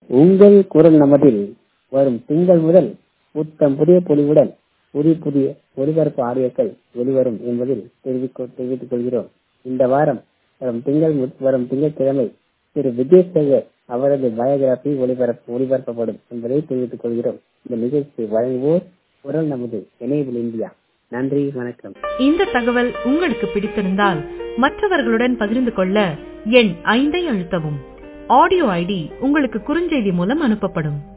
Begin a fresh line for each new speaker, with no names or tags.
உங்கள் குரல் நமதில் வரும் திங்கள் முதல் புத்தம் புதிய பொலிவுடன் புதிய ஒலிபரப்பு ஆடியோக்கள் வெளிவரும் என்பதில் தெரிவித்துக் கொள்கிறோம். இந்த வாரம் வரும் திங்கட்கிழமை திரு விஜயசேகர் அவரது பயோகிராபி ஒளிபரப்பப்படும் என்பதை தெரிவித்துக் கொள்கிறோம். இந்த நிகழ்ச்சி வழங்குவோர் குரல் நமது எனேபிள் இந்தியா. நன்றி, வணக்கம்.
இந்த தகவல் உங்களுக்கு பிடித்திருந்தால் மற்றவர்களுடன் பகிர்ந்து கொள்ள எண் 5 அழுத்தவும். ஆடியோ ஐடி உங்களுக்கு குறுஞ்செய்தி மூலம் அனுப்பப்படும்.